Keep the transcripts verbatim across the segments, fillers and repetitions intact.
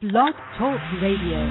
Blog Talk Radio.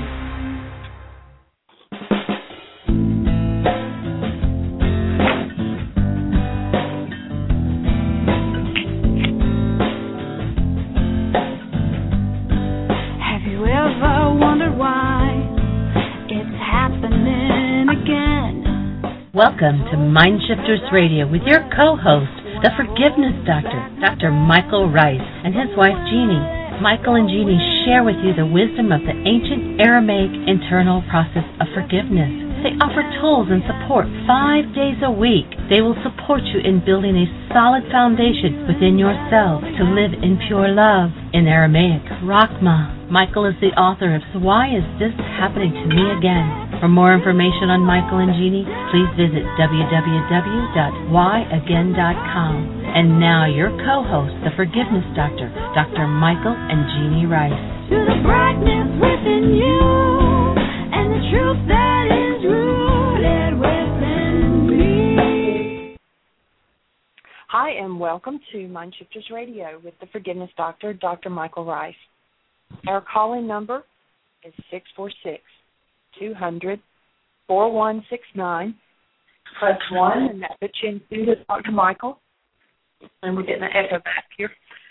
Welcome to Mindshifters Radio with your co-host, the Forgiveness Doctor, Doctor Michael Ryce, and his wife Jeanie. Michael and Jeanie share with you the wisdom of the ancient Aramaic internal process of forgiveness. They offer tools and support five days a week. They will support you in building a solid foundation within yourself to live in pure love. In Aramaic, Rachma. Michael is the author of So Why Is This Happening to Me Again? For more information on Michael and Jeanie, please visit w w w dot why again dot com. And now your co-host, the Forgiveness Doctor, Doctor Michael and Jeanie Ryce. To the brightness within you, and the truth that is rooted within me. Hi, and welcome to Mindshifters Radio with the Forgiveness Doctor, Doctor Michael Ryce. Our calling number is six four six, two hundred, four one six nine. Press one, and that puts you in to Doctor Michael. And we're getting an echo back here.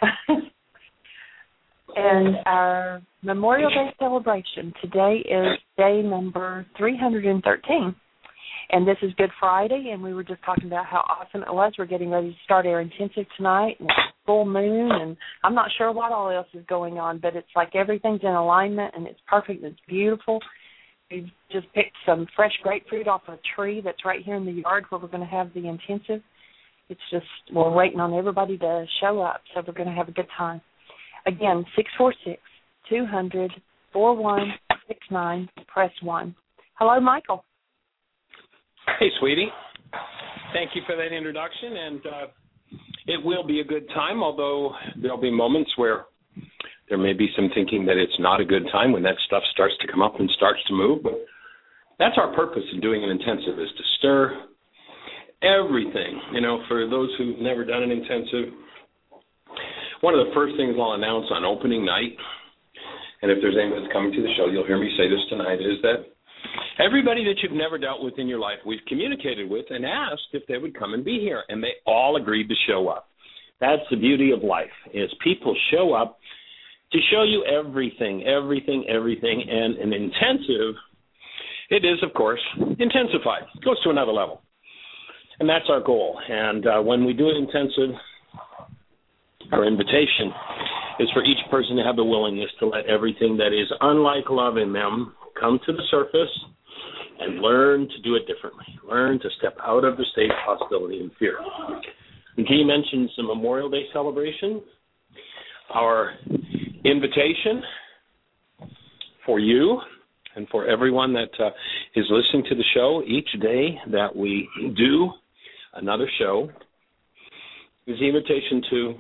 And our Memorial Day celebration today is day number three hundred thirteen. And this is Good Friday, and we were just talking about how awesome it was. We're getting ready to start our intensive tonight, and it's full moon, and I'm not sure what all else is going on, but it's like everything's in alignment, and it's perfect, and it's beautiful. We've just picked some fresh grapefruit off a tree that's right here in the yard where we're going to have the intensive. It's just, we're waiting on everybody to show up, so we're going to have a good time. Again, six four six, two hundred, four one six nine, press one. Hello, Michael. Hey, sweetie. Thank you for that introduction, and uh, it will be a good time, although there'll be moments where there may be some thinking that it's not a good time when that stuff starts to come up and starts to move. But that's our purpose in doing an intensive, is to stir everything. You know, for those who've never done an intensive, one of the first things I'll announce on opening night, and if there's anyone that's coming to the show, you'll hear me say this tonight, is that everybody that you've never dealt with in your life, we've communicated with and asked if they would come and be here, and they all agreed to show up. That's the beauty of life, is people show up to show you everything, everything, everything, and an intensive, it is, of course, intensified. It goes to another level, and that's our goal. And uh, when we do an intensive, our invitation is for each person to have the willingness to let everything that is unlike love in them come to the surface and learn to do it differently. Learn to step out of the state of hostility and fear. And Guy mentioned the Memorial Day celebration. Our invitation for you and for everyone that uh, is listening to the show each day that we do another show is the invitation to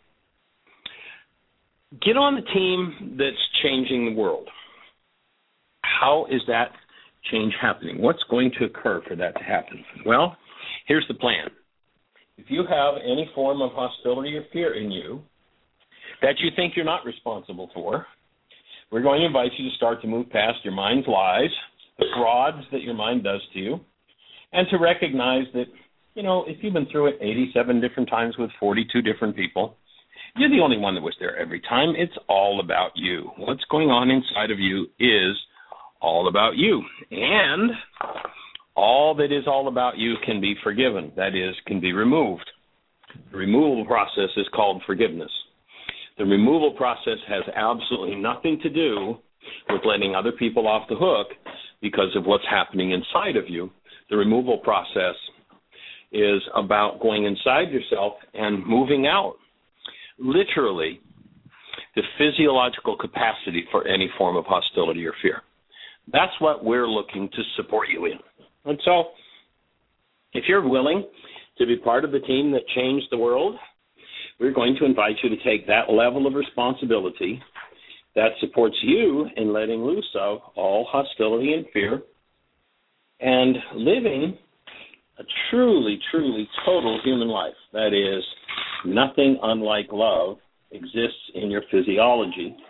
get on the team that's changing the world. How is that change happening? What's going to occur for that to happen? Well, here's the plan. If you have any form of hostility or fear in you that you think you're not responsible for, we're going to invite you to start to move past your mind's lies, the frauds that your mind does to you, and to recognize that, you know, if you've been through it eighty-seven different times with forty-two different people, you're the only one that was there every time. It's all about you. What's going on inside of you is all about you. And all that is all about you can be forgiven. That is, can be removed. The removal process is called forgiveness. The removal process has absolutely nothing to do with letting other people off the hook because of what's happening inside of you. The removal process is about going inside yourself and moving out, literally, the physiological capacity for any form of hostility or fear. That's what we're looking to support you in. And so, if you're willing to be part of the team that changed the world, we're going to invite you to take that level of responsibility that supports you in letting loose of all hostility and fear and living a truly, truly total human life. That is, nothing unlike love exists in your physiology,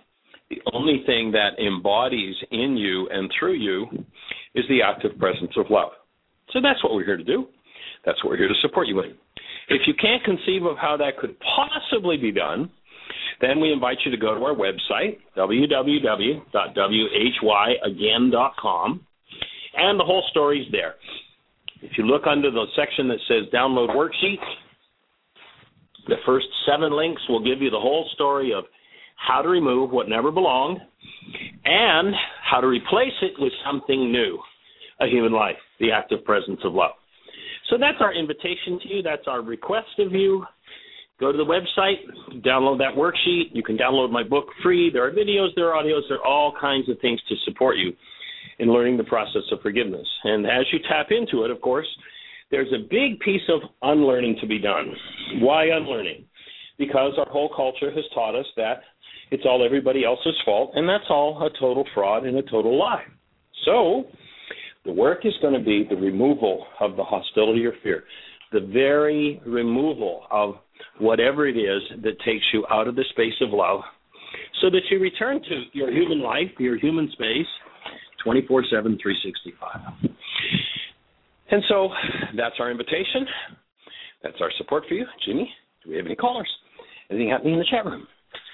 The only thing that embodies in you and through you is the active presence of love. So that's what we're here to do. That's what we're here to support you in. If you can't conceive of how that could possibly be done, then we invite you to go to our website, w w w dot w h y again dot com, and the whole story's there. If you look under the section that says Download Worksheets, the first seven links will give you the whole story of how to remove what never belonged and how to replace it with something new, a human life, the active presence of love. So that's our invitation to you. That's our request of you. Go to the website, download that worksheet. You can download my book free. There are videos, there are audios, there are all kinds of things to support you in learning the process of forgiveness. And as you tap into it, of course, there's a big piece of unlearning to be done. Why unlearning? Because our whole culture has taught us that it's all everybody else's fault, and that's all a total fraud and a total lie. So the work is going to be the removal of the hostility or fear, the very removal of whatever it is that takes you out of the space of love so that you return to your human life, your human space, twenty-four seven, three sixty-five. And so that's our invitation. That's our support for you. Jimmy, do we have any callers? Anything happening in the chat room?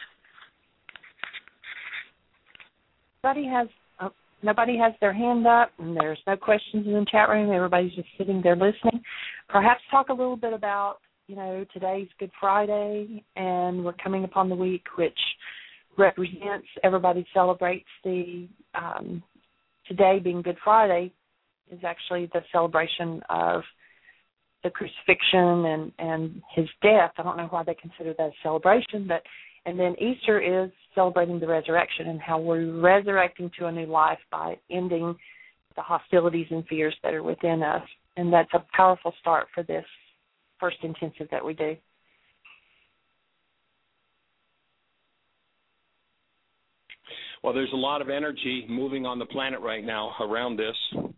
Nobody has oh, nobody has their hand up, and there's no questions in the chat room. Everybody's just sitting there listening. Perhaps talk a little bit about, you know, today's Good Friday, and we're coming upon the week which represents, everybody celebrates the, um, today being Good Friday is actually the celebration of the crucifixion and, and his death. I don't know why they consider that a celebration, but and then Easter is celebrating the resurrection and how we're resurrecting to a new life by ending the hostilities and fears that are within us. And that's a powerful start for this first intensive that we do. Well, there's a lot of energy moving on the planet right now around this.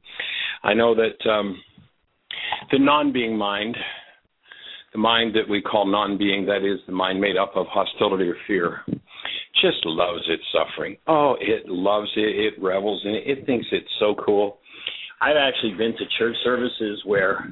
I know that um, the non-being mind, the mind that we call non-being, that is the mind made up of hostility or fear, just loves its suffering. Oh, it loves it. It revels in it. It thinks it's so cool. I've actually been to church services where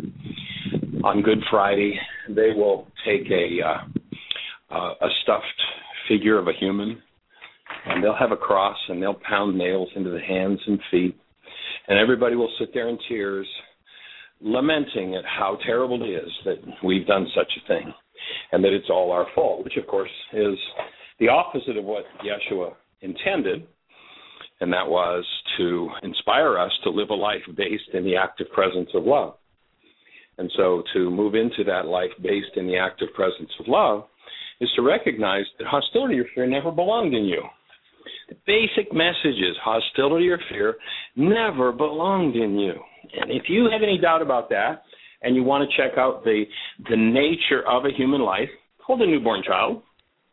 on Good Friday they will take a uh, uh, a stuffed figure of a human, and they'll have a cross, and they'll pound nails into the hands and feet, and everybody will sit there in tears, lamenting at how terrible it is that we've done such a thing, and that it's all our fault, which, of course, is the opposite of what Yeshua intended, and that was to inspire us to live a life based in the active presence of love. And so to move into that life based in the active presence of love is to recognize that hostility or fear never belonged in you. The basic message is hostility or fear never belonged in you. And if you have any doubt about that and you want to check out the, the nature of a human life, hold a newborn child.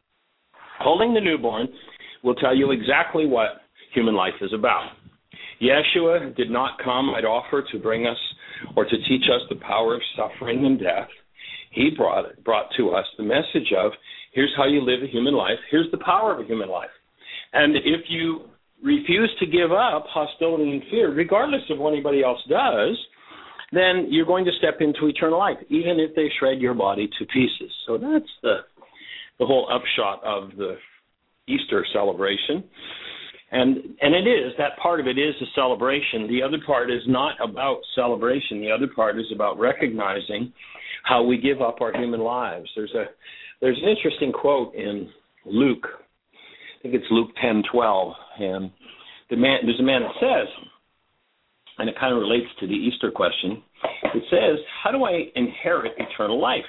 Holding the newborn will tell you exactly what human life is about. Yeshua did not come, I'd offer, to bring us or to teach us the power of suffering and death. He brought brought to us the message of, here's how you live a human life, here's the power of a human life. And if you refuse to give up hostility and fear, regardless of what anybody else does, then you're going to step into eternal life, even if they shred your body to pieces. So that's the the whole upshot of the Easter celebration. And and it is, that part of it is a celebration. The other part is not about celebration. The other part is about recognizing how we give up our human lives. There's a there's an interesting quote in Luke. I think it's Luke ten twelve, and the man there's a man that says, and it kind of relates to the Easter question. It says, how do I inherit eternal life?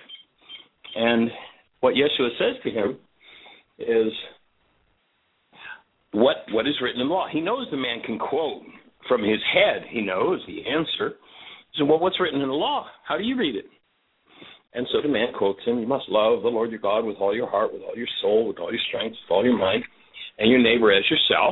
And what Yeshua says to him is, what what is written in the law? He knows the man can quote from his head. He knows the answer. So, well, what's written in the law? How do you read it? And so the man quotes him, you must love the Lord your God with all your heart, with all your soul, with all your strength, with all your might, and your neighbor as yourself.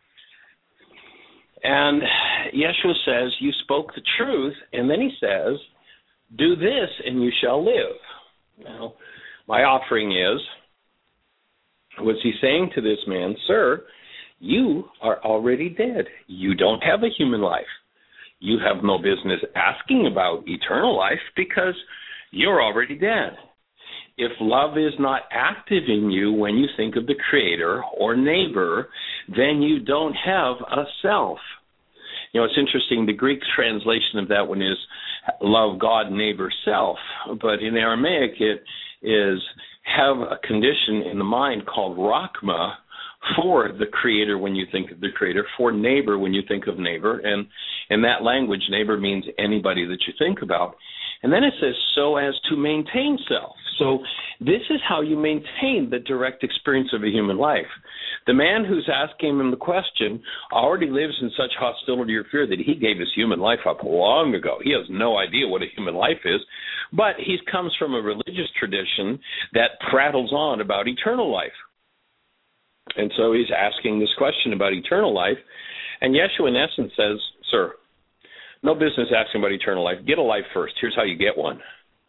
And Yeshua says, you spoke the truth, and then he says, do this and you shall live. Now, my offering is, was he saying to this man, sir, You are already dead. You don't have a human life. You have no business asking about eternal life because you're already dead. If love is not active in you when you think of the Creator or neighbor, then you don't have a self. You know, it's interesting, the Greek translation of that one is love God, neighbor, self. But in Aramaic, it is have a condition in the mind called rakma for the Creator when you think of the Creator, for neighbor when you think of neighbor. And in that language, neighbor means anybody that you think about. And then it says, so as to maintain self. So this is how you maintain the direct experience of a human life. The man who's asking him the question already lives in such hostility or fear that he gave his human life up long ago. He has no idea what a human life is, but he comes from a religious tradition that prattles on about eternal life. And so he's asking this question about eternal life, and Yeshua in essence says, sir, no business asking about eternal life. Get a life first. Here's how you get one.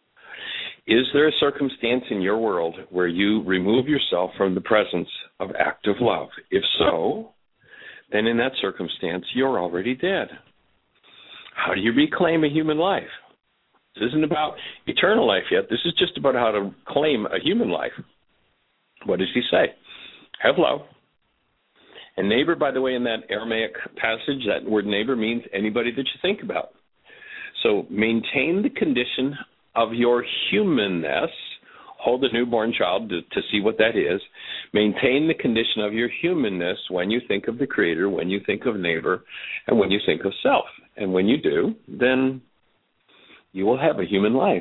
Is there a circumstance in your world where you remove yourself from the presence of active love? If so, then in that circumstance, you're already dead. How do you reclaim a human life? This isn't about eternal life yet. This is just about how to claim a human life. What does he say? Have love. And neighbor, by the way, in that Aramaic passage, that word neighbor means anybody that you think about. So maintain the condition of your humanness. Hold a newborn child to, to see what that is. Maintain the condition of your humanness when you think of the Creator, when you think of neighbor, and when you think of self. And when you do, then you will have a human life.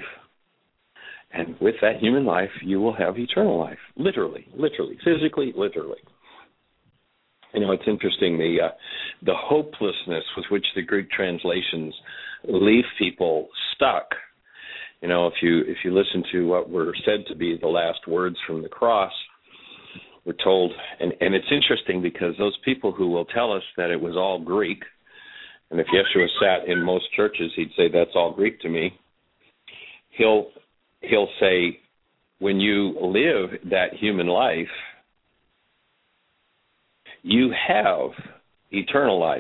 And with that human life, you will have eternal life. Literally, literally, physically, literally. You know, it's interesting, the uh, the hopelessness with which the Greek translations leave people stuck. You know, if you if you listen to what were said to be the last words from the cross, we're told, and, and it's interesting because those people who will tell us that it was all Greek, and if Yeshua sat in most churches, he'd say, that's all Greek to me. He'll he'll say, when you live that human life, you have eternal life.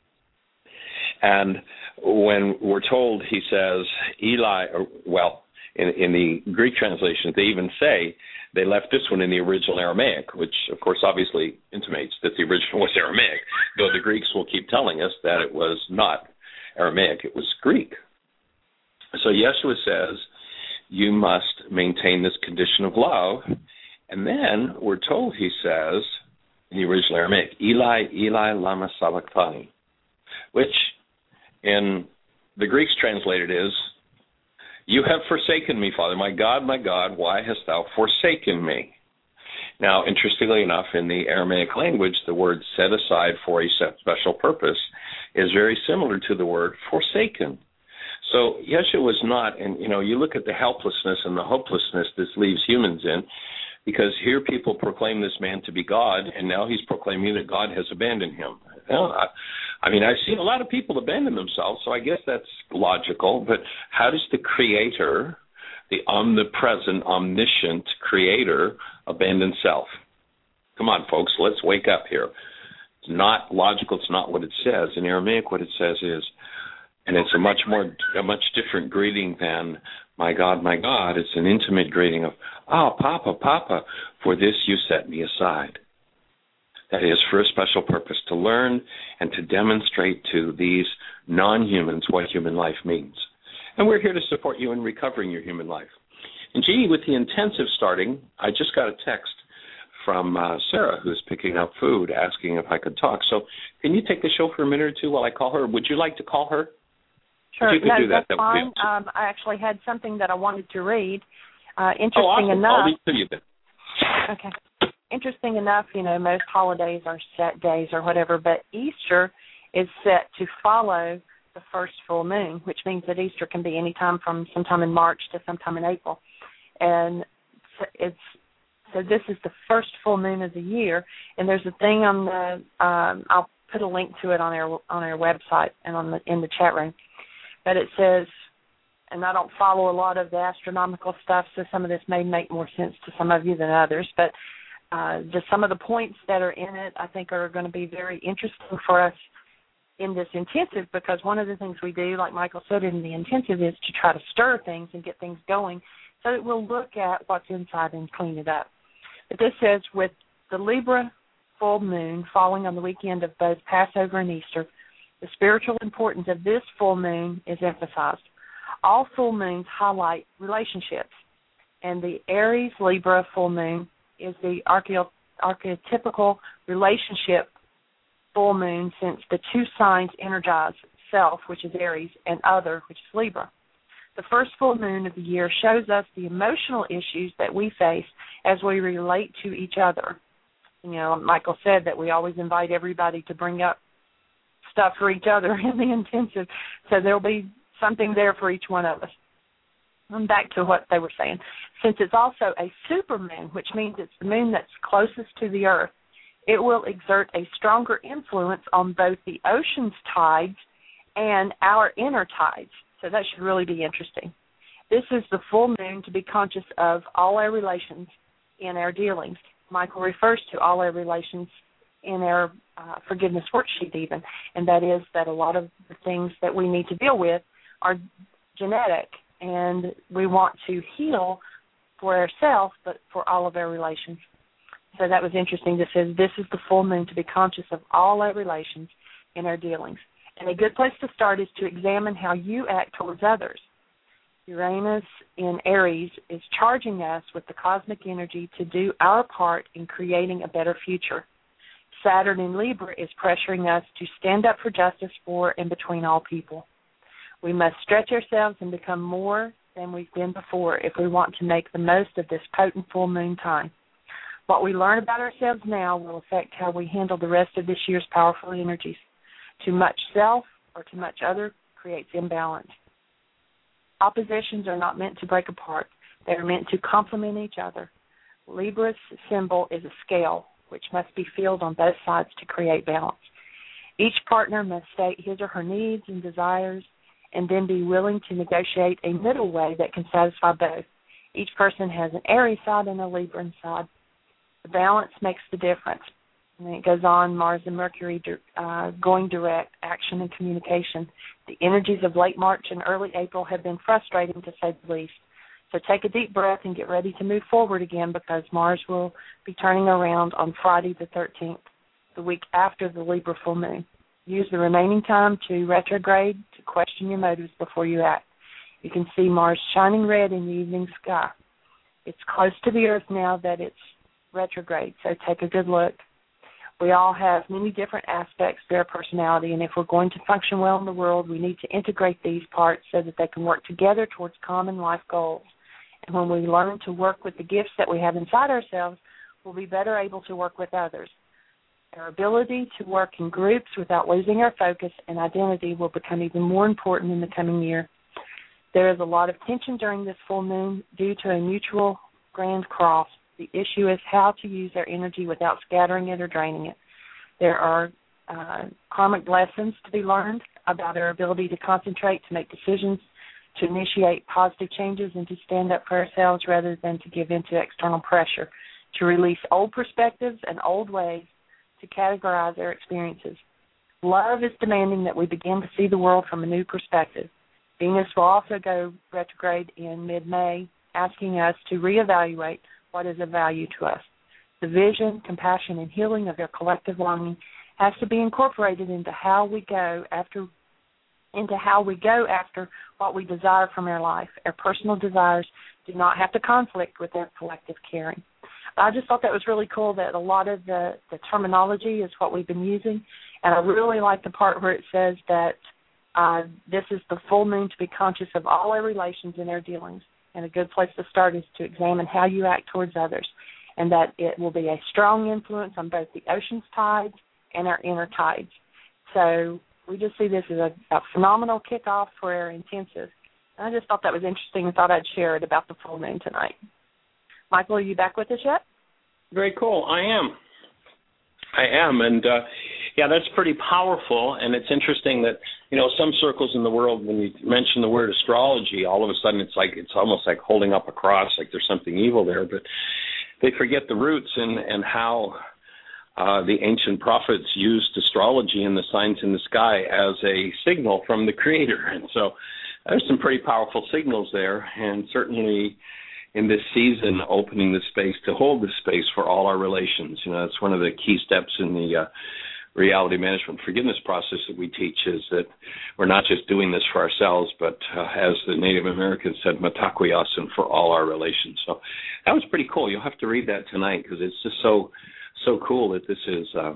And when we're told, he says, Eli, or, well, in, in the Greek translations, they even say they left this one in the original Aramaic, which, of course, obviously intimates that the original was Aramaic, though the Greeks will keep telling us that it was not Aramaic, it was Greek. So Yeshua says, you must maintain this condition of love. And then we're told, he says, in the original Aramaic, Eli, Eli, lama sabachthani, which in the Greeks translated is, you have forsaken me, Father. My God, my God, why hast thou forsaken me? Now, interestingly enough, in the Aramaic language, the word set aside for a special purpose is very similar to the word forsaken. So Yeshua was not, and you know, you look at the helplessness and the hopelessness this leaves humans in, because here people proclaim this man to be God, and now he's proclaiming that God has abandoned him. Well, I, I mean, I've seen a lot of people abandon themselves, so I guess that's logical, but how does the Creator, the omnipresent, omniscient Creator, abandon self? Come on, folks, let's wake up here. It's not logical, it's not what it says. In Aramaic, what it says is, and it's a much more, a much different greeting than, my God, my God. It's an intimate greeting of, oh, Papa, Papa, for this you set me aside. That is for a special purpose, to learn and to demonstrate to these non-humans what human life means. And we're here to support you in recovering your human life. And Jeannie, with the intensive starting, I just got a text from uh, Sarah, who's picking up food, asking if I could talk. So can you take the show for a minute or two while I call her? Would you like to call her? Sure, you could no, do that, that's that fine. Um, I actually had something that I wanted to read. Uh, interesting oh, awesome. enough. I'll read to you then. Okay. Interesting enough, you know, most holidays are set days or whatever, but Easter is set to follow the first full moon, which means that Easter can be any time from sometime in March to sometime in April. And so it's so this is the first full moon of the year, and there's a thing on the um, I'll put a link to it on our on our website and on the in the chat room. But it says, and I don't follow a lot of the astronomical stuff, so some of this may make more sense to some of you than others, but uh, just some of the points that are in it I think are going to be very interesting for us in this intensive, because one of the things we do, like Michael said in the intensive, is to try to stir things and get things going so that we'll look at what's inside and clean it up. But this says, with the Libra full moon falling on the weekend of both Passover and Easter, the spiritual importance of this full moon is emphasized. All full moons highlight relationships, and the Aries Libra full moon is the archeo- archetypical relationship full moon, since the two signs energize self, which is Aries, and other, which is Libra. The first full moon of the year shows us the emotional issues that we face as we relate to each other. You know, Michael said that we always invite everybody to bring up stuff for each other in the intensive, so there'll be something there for each one of us. And back to what they were saying. Since it's also a supermoon, which means it's the moon that's closest to the Earth, it will exert a stronger influence on both the ocean's tides and our inner tides. So that should really be interesting. This is the full moon to be conscious of all our relations in our dealings. Michael refers to all our relations in our uh, forgiveness worksheet even, and that is that a lot of the things that we need to deal with are genetic, and we want to heal for ourselves, but for all of our relations. So that was interesting. This says this is the full moon to be conscious of all our relations in our dealings. And a good place to start is to examine how you act towards others. Uranus in Aries is charging us with the cosmic energy to do our part in creating a better future. Saturn in Libra is pressuring us to stand up for justice for and between all people. We must stretch ourselves and become more than we've been before if we want to make the most of this potent full moon time. What we learn about ourselves now will affect how we handle the rest of this year's powerful energies. Too much self or too much other creates imbalance. Oppositions are not meant to break apart. They are meant to complement each other. Libra's symbol is a scale, which must be filled on both sides to create balance. Each partner must state his or her needs and desires and then be willing to negotiate a middle way that can satisfy both. Each person has an Aries side and a Libran side. The balance makes the difference. And it goes on, Mars and Mercury uh, going direct, action and communication. The energies of late March and early April have been frustrating, to say the least. So take a deep breath and get ready to move forward again, because Mars will be turning around on Friday the thirteenth, the week after the Libra full moon. Use the remaining time to retrograde, to question your motives before you act. You can see Mars shining red in the evening sky. It's close to the Earth now that it's retrograde, so take a good look. We all have many different aspects to our personality, and if we're going to function well in the world, we need to integrate these parts so that they can work together towards common life goals. And when we learn to work with the gifts that we have inside ourselves, we'll be better able to work with others. Our ability to work in groups without losing our focus and identity will become even more important in the coming year. There is a lot of tension during this full moon due to a mutual grand cross. The issue is how to use our energy without scattering it or draining it. There are uh, karmic lessons to be learned about our ability to concentrate, to make decisions, to initiate positive changes, and to stand up for ourselves rather than to give in to external pressure, to release old perspectives and old ways, to categorize our experiences. Love is demanding that we begin to see the world from a new perspective. Venus will also go retrograde in mid-May, asking us to reevaluate what is of value to us. The vision, compassion, and healing of our collective longing has to be incorporated into how we go after into how we go after what we desire from our life. Our personal desires do not have to conflict with our collective caring. I just thought that was really cool that a lot of the, the terminology is what we've been using, and I really like the part where it says that uh, this is the full moon to be conscious of all our relations and our dealings. And a good place to start is to examine how you act towards others, and that it will be a strong influence on both the ocean's tides and our inner tides. So we just see this as a, a phenomenal kickoff for our intensive. And I just thought that was interesting and thought I'd share it about the full moon tonight. Michael, are you back with us yet? Very cool. I am. I am. And, uh, yeah, that's pretty powerful. And it's interesting that, you know, some circles in the world, when you mention the word astrology, all of a sudden it's like it's almost like holding up a cross, like there's something evil there. But they forget the roots and, and how uh, the ancient prophets used astrology and the signs in the sky as a signal from the Creator. And so there's some pretty powerful signals there, and certainly in this season, opening the space to hold the space for all our relations. You know, that's one of the key steps in the uh, reality management forgiveness process that we teach, is that we're not just doing this for ourselves, but uh, as the Native Americans said, matakuyasin, for all our relations. So that was pretty cool. You'll have to read that tonight, because it's just so so cool that this is uh,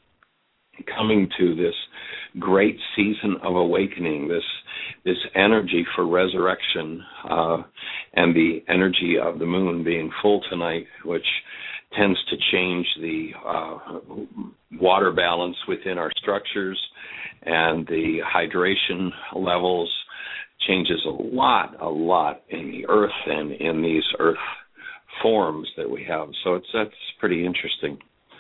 coming to this great season of awakening, this this energy for resurrection, uh, and the energy of the moon being full tonight, which tends to change the uh, water balance within our structures, and the hydration levels changes a lot, a lot in the earth and in these earth forms that we have. So it's that's pretty interesting.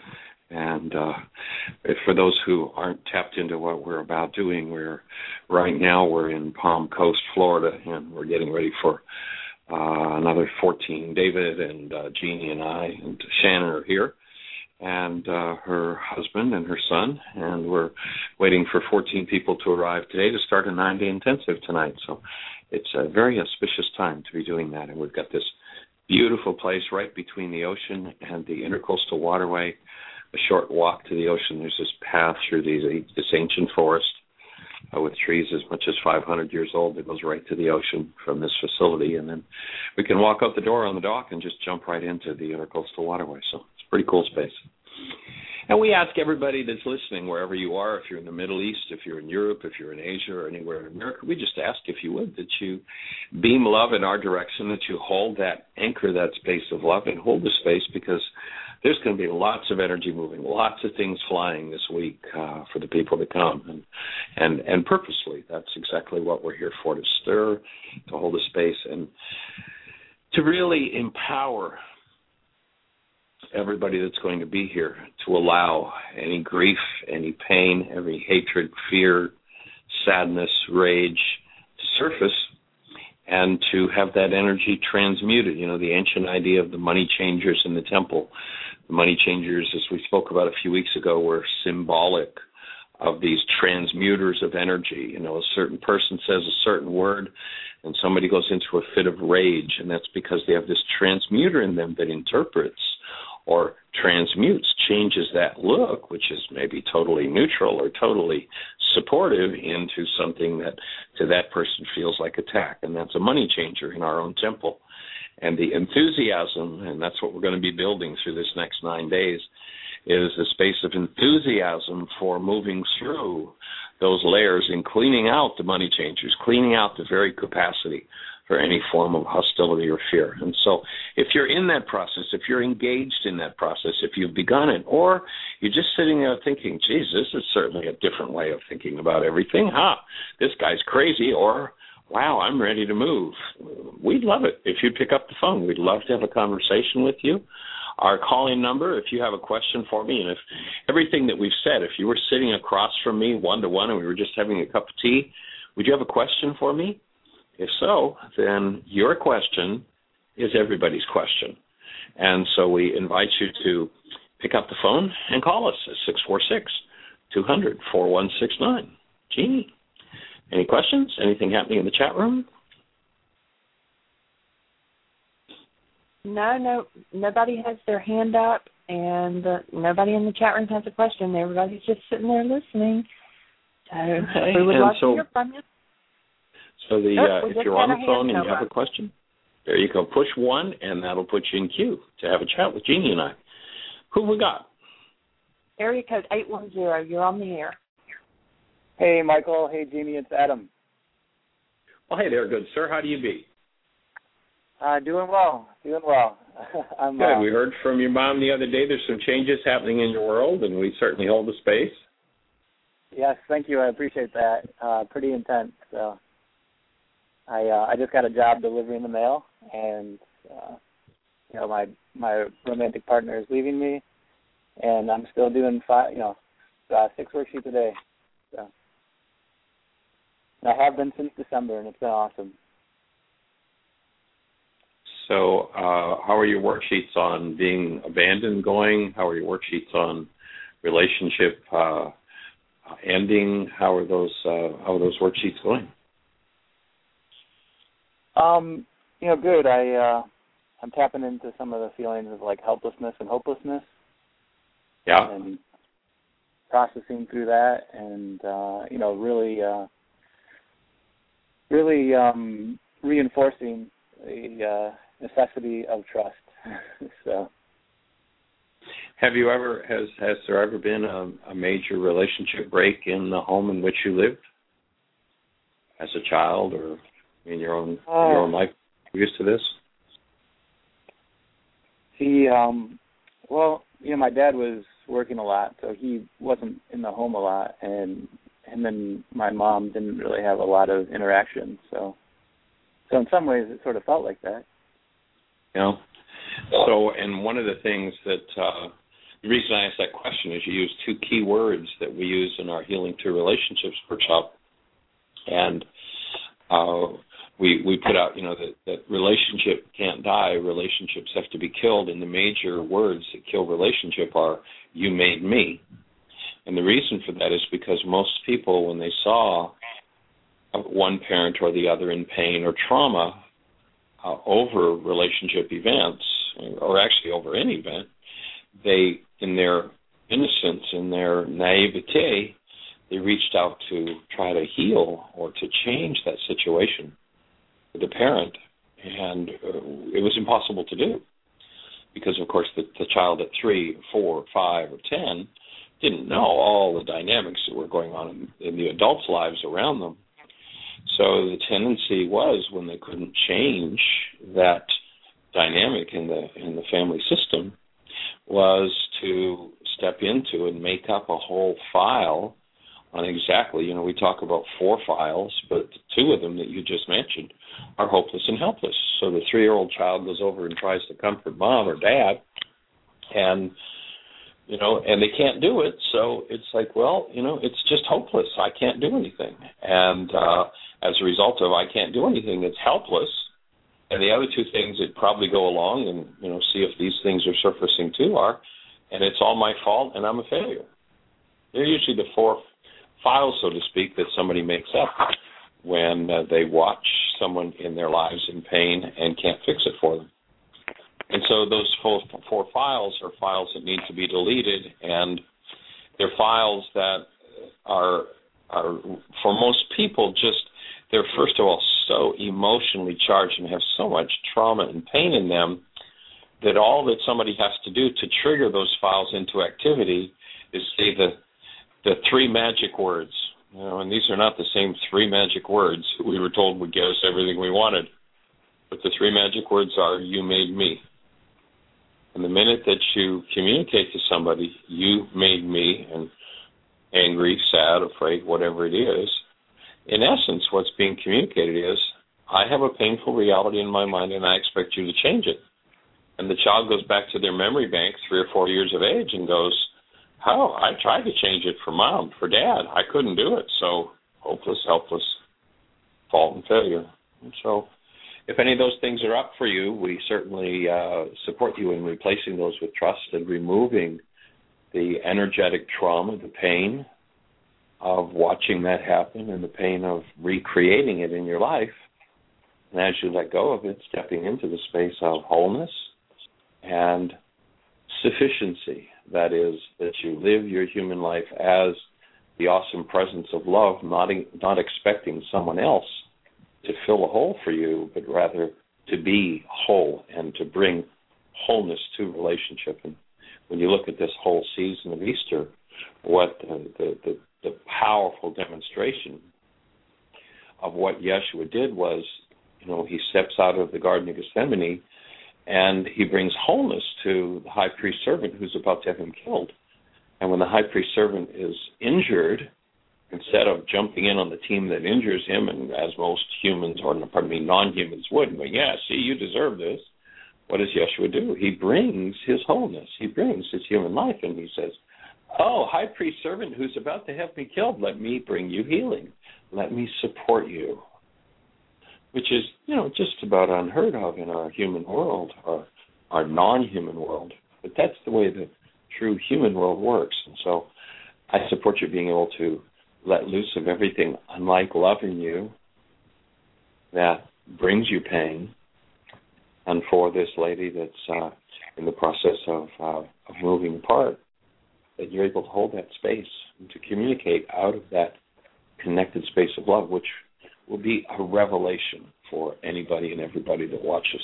And uh, for those who aren't tapped into what we're about doing, we're right now we're in Palm Coast, Florida, and we're getting ready for uh, another fourteen. David and uh, Jeannie and I and Shannon are here, and uh, her husband and her son, and we're waiting for fourteen people to arrive today to start a nine-day intensive tonight. So it's a very auspicious time to be doing that, and we've got this beautiful place right between the ocean and the Intercoastal Waterway. A short walk to the ocean. There's this path through these, this ancient forest uh, with trees as much as five hundred years old that goes right to the ocean from this facility. And then we can walk out the door on the dock and just jump right into the Intercoastal Waterway. So it's a pretty cool space. And we ask everybody that's listening, wherever you are, if you're in the Middle East, if you're in Europe, if you're in Asia or anywhere in America, we just ask, if you would, that you beam love in our direction, that you hold that, anchor that space of love and hold the space, because there's going to be lots of energy moving, lots of things flying this week uh, for the people to come. And, and and purposely, that's exactly what we're here for, to stir, to hold the space, and to really empower everybody that's going to be here, to allow any grief, any pain, every hatred, fear, sadness, rage to surface, and to have that energy transmuted. You know, the ancient idea of the money changers in the temple. The money changers, as we spoke about a few weeks ago, were symbolic of these transmuters of energy. You know, a certain person says a certain word, and somebody goes into a fit of rage, and that's because they have this transmuter in them that interprets or transmutes, changes that look, which is maybe totally neutral or totally supportive, into something that to that person feels like attack. And that's a money changer in our own temple. And the enthusiasm, and that's what we're going to be building through this next nine days, is the space of enthusiasm for moving through those layers and cleaning out the money changers, cleaning out the very capacity for any form of hostility or fear. And so if you're in that process, if you're engaged in that process, if you've begun it, or you're just sitting there thinking, geez, this is certainly a different way of thinking about everything, huh, this guy's crazy, or wow, I'm ready to move, we'd love it if you'd pick up the phone. We'd love to have a conversation with you. Our call-in number, if you have a question for me, and if everything that we've said, if you were sitting across from me one-to-one and we were just having a cup of tea, would you have a question for me? If so, then your question is everybody's question. And so we invite you to pick up the phone and call us at six four six, two hundred, four one six nine. Jeannie, any questions? Anything happening in the chat room? No, no, nobody has their hand up, and uh, nobody in the chat room has a question. Everybody's just sitting there listening. So okay. we would and love so, to hear from you. So the Nope, uh, if you're on the phone and you have a question, there you go. Push one, and that'll put you in queue to have a chat with Jeannie and I. Who we got? Area code eight one zero. You're on the air. Hey, Michael. Hey, Jeannie. It's Adam. Well, hey there, good sir. How do you be? Uh, doing well. Doing well. I'm, Good. uh, We heard from your mom the other day. There's some changes happening in your world, and we certainly hold the space. Yes, thank you. I appreciate that. Uh, pretty intense. So I uh, I just got a job delivering the mail, and uh, you know my my romantic partner is leaving me, and I'm still doing five, you know, uh, six worksheets a day. So and I have been since December, and it's been awesome. So uh, how are your worksheets on being abandoned going? How are your worksheets on relationship uh, ending? How are those uh, how are those worksheets going? Um, you know, good. I uh, I'm tapping into some of the feelings of like helplessness and hopelessness. Yeah. And processing through that, and uh, you know, really, uh, really um, reinforcing the uh, necessity of trust. So, have you ever has has there ever been a, a major relationship break in the home in which you lived as a child, or in your own uh, your own life previous to this? He, um, well, you know, my dad was working a lot, so he wasn't in the home a lot, and him and my mom didn't really have a lot of interaction. So, so in some ways, it sort of felt like that. Yeah. So, and one of the things that uh, the reason I asked that question is you use two key words that we use in our Healing Through Relationships workshop, and uh, we we put out, you know, that, that relationship can't die, relationships have to be killed, and the major words that kill relationship are "you made me," and the reason for that is because most people, when they saw one parent or the other in pain or trauma uh, over relationship events, or actually over any event, they, in their innocence, in their naivete, they reached out to try to heal or to change that situation with the parent, and uh, it was impossible to do because, of course, the, the child at three, four, five, or ten didn't know all the dynamics that were going on in, in the adults' lives around them. So the tendency was, when they couldn't change that dynamic in the in the family system, was to step into and make up a whole file on exactly, you know, we talk about four files, but two of them that you just mentioned are hopeless and helpless. So the three-year-old child goes over and tries to comfort mom or dad, and, you know, and they can't do it. So it's like, well, you know, it's just hopeless. I can't do anything. And uh, as a result of I can't do anything, it's helpless. And the other two things that probably go along and, you know, see if these things are surfacing too are, and it's all my fault and I'm a failure. They're usually the four files, so to speak, that somebody makes up when uh, they watch someone in their lives in pain and can't fix it for them. And so those four, four files are files that need to be deleted, and they're files that are, are for most people, just, they're first of all so emotionally charged and have so much trauma and pain in them that all that somebody has to do to trigger those files into activity is say the the three magic words. You know, and these are not the same three magic words we were told would get us everything we wanted. But the three magic words are, you made me. And the minute that you communicate to somebody, you made me, and angry, sad, afraid, whatever it is, in essence, what's being communicated is, I have a painful reality in my mind and I expect you to change it. And the child goes back to their memory bank, three or four years of age, and goes, oh, I tried to change it for mom, for dad. I couldn't do it. So hopeless, helpless, fault and failure. And so if any of those things are up for you, we certainly uh, support you in replacing those with trust and removing the energetic trauma, the pain of watching that happen and the pain of recreating it in your life. And as you let go of it, stepping into the space of wholeness and sufficiency. That is, that you live your human life as the awesome presence of love, not, not expecting someone else to fill a hole for you, but rather to be whole and to bring wholeness to relationship. And when you look at this whole season of Easter, what the, the, the, the powerful demonstration of what Yeshua did was, you know, he steps out of the Garden of Gethsemane and he brings wholeness to the high priest servant who's about to have him killed. And when the high priest servant is injured, instead of jumping in on the team that injures him, and as most humans, or pardon me, non-humans would, but yeah, see, you deserve this, what does Yeshua do? He brings his wholeness. He brings his human life, and he says, oh, high priest servant who's about to have me killed, let me bring you healing. Let me support you. which is, you know, just about unheard of in our human world, our, our non-human world. But that's the way the true human world works. And so I support you being able to let loose of everything unlike loving you that brings you pain. And for this lady that's uh, in the process of, uh, of moving apart, that you're able to hold that space and to communicate out of that connected space of love, which will be a revelation for anybody and everybody that watches.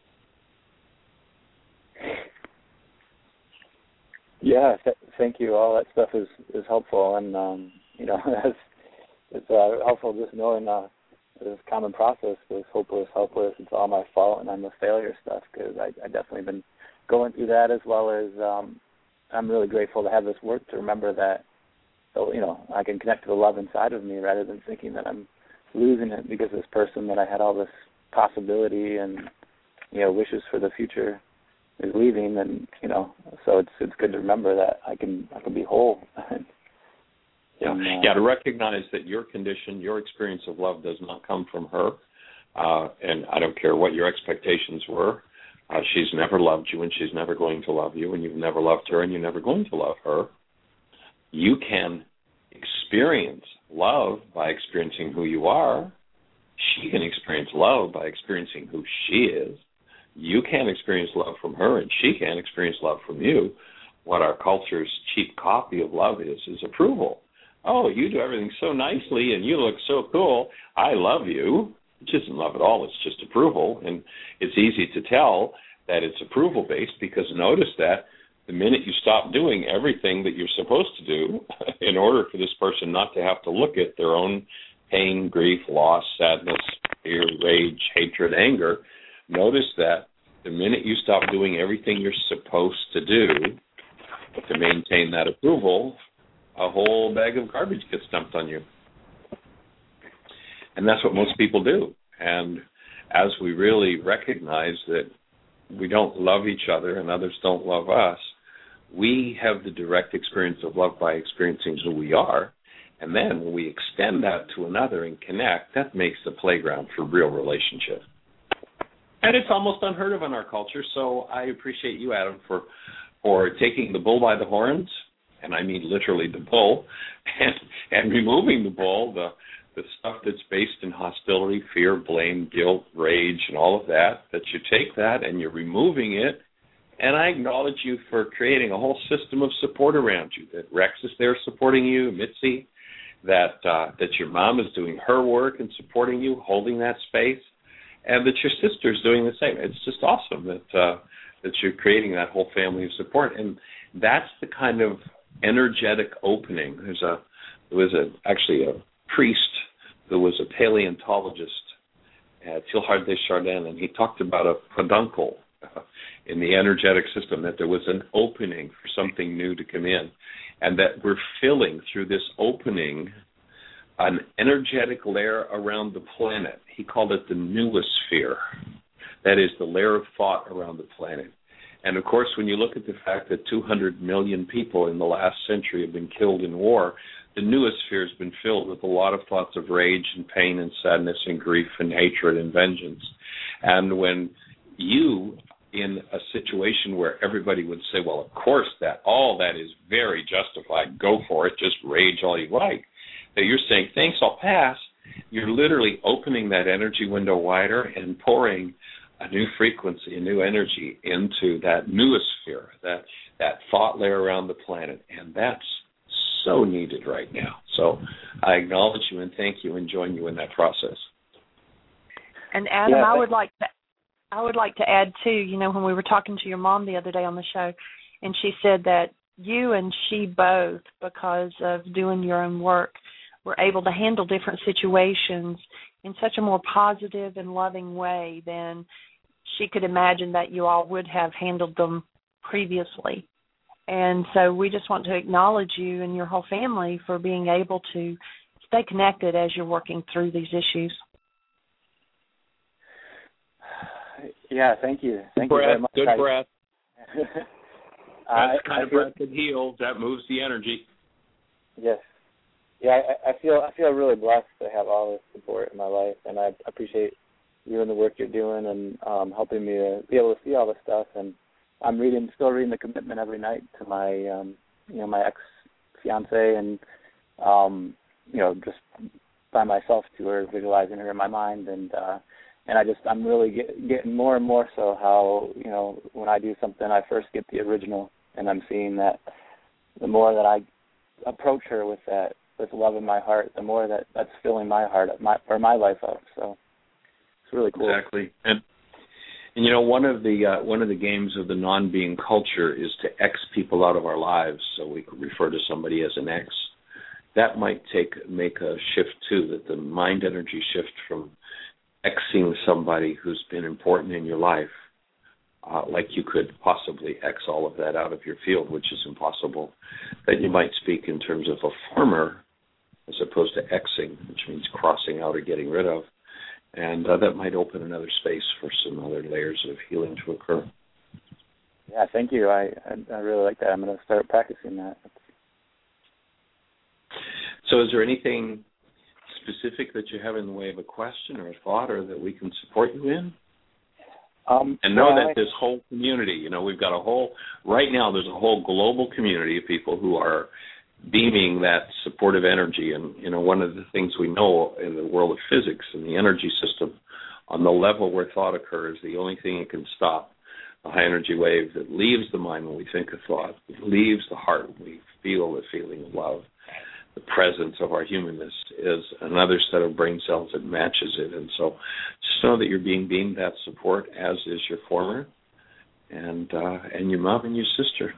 Yeah, th- thank you. All that stuff is, is helpful, and um, you know, it's, it's uh, helpful just knowing uh, this common process, this hopeless, helpless, it's all my fault, and I'm a failure stuff, because I, I definitely been going through that, as well as um, I'm really grateful to have this work to remember that, so you know, I can connect to the love inside of me rather than thinking that I'm losing it because this person that I had all this possibility and, you know, wishes for the future is leaving, and you know, so it's it's good to remember that I can I can be whole. yeah, and, uh, yeah, to recognize that your condition, your experience of love does not come from her, uh, and I don't care what your expectations were. Uh, she's never loved you, and she's never going to love you, and you've never loved her, and you're never going to love her. You can experience love by experiencing who you are. She can experience love by experiencing who she is. You can't experience love from her, and she can't experience love from you. What our culture's cheap copy of love is, is approval. Oh, you do everything so nicely, and you look so cool. I love you. It isn't love at all. It's just approval, and it's easy to tell that it's approval-based, because notice that the minute you stop doing everything that you're supposed to do in order for this person not to have to look at their own pain, grief, loss, sadness, fear, rage, hatred, anger, notice that the minute you stop doing everything you're supposed to do to maintain that approval, a whole bag of garbage gets dumped on you. And that's what most people do. And as we really recognize that we don't love each other and others don't love us, we have the direct experience of love by experiencing who we are. And then when we extend that to another and connect, that makes the playground for real relationship. And it's almost unheard of in our culture, so I appreciate you, Adam, for for taking the bull by the horns, and I mean literally the bull, and, and removing the bull, the, the stuff that's based in hostility, fear, blame, guilt, rage, and all of that, that you take that and you're removing it. And I acknowledge you for creating a whole system of support around you, that Rex is there supporting you, Mitzi, that uh, that your mom is doing her work and supporting you, holding that space, and that your sister's doing the same. It's just awesome that uh, that you're creating that whole family of support. And that's the kind of energetic opening. There's a there was a actually a priest who was a paleontologist at Teilhard de Chardin, and he talked about a peduncle uh, in the energetic system, that there was an opening for something new to come in, and that we're filling through this opening an energetic layer around the planet. He called it the noosphere. That is the layer of thought around the planet. And, of course, when you look at the fact that two hundred million people in the last century have been killed in war, the noosphere has been filled with a lot of thoughts of rage and pain and sadness and grief and hatred and vengeance. And when you, in a situation where everybody would say, well, of course, that all that is very justified, go for it, just rage all you like, that you're saying, thanks, I'll pass, you're literally opening that energy window wider and pouring a new frequency, a new energy into that noosphere, that, that thought layer around the planet. And that's so needed right now. So I acknowledge you and thank you and join you in that process. And Adam, Yeah, I would like to I would like to add too, you know, when we were talking to your mom the other day on the show, and she said that you and she both, because of doing your own work, were able to handle different situations in such a more positive and loving way than she could imagine that you all would have handled them previously. And so we just want to acknowledge you and your whole family for being able to stay connected as you're working through these issues. Yeah, thank you. Thank Good you very breath, much. good I, breath. That's I, the kind I of feel, breath that heals, that moves the energy. Yes. Yeah, I, I feel I feel really blessed to have all this support in my life, and I appreciate you and the work you're doing, and um, helping me to be able to see all this stuff. And I'm reading, still reading The Commitment every night to my, um, you know, my ex fiance, and um, you know, just by myself to her, visualizing her in my mind, and uh, and I just I'm really get, getting more and more so how, you know, when I do something, I first get the original, and I'm seeing that the more that I approach her with that, with love in my heart, the more that that's filling my heart up, my or my life up. So it's really cool. Exactly. And and you know, one of the uh, one of the games of the non-being culture is to X people out of our lives, so we could refer to somebody as an X. That might take make a shift too, that the mind energy shift from Xing somebody who's been important in your life, uh, like you could possibly X all of that out of your field, which is impossible, that you might speak in terms of a former as opposed to Xing, which means crossing out or getting rid of, and uh, that might open another space for some other layers of healing to occur. Yeah, thank you. I I, I really like that. I'm going to start practicing that. So is there anything specific that you have in the way of a question or a thought, or that we can support you in? Um, and know well, that I, this whole community, you know, we've got a whole, right now there's a whole global community of people who are beaming that supportive energy. And, you know, one of the things we know in the world of physics and the energy system, on the level where thought occurs, the only thing that can stop a high energy wave that leaves the mind when we think of thought, leaves the heart when we feel the feeling of love, the presence of our humanness, is another set of brain cells that matches it. And so just know that you're being beamed that support, as is your former, and uh, and your mom and your sister.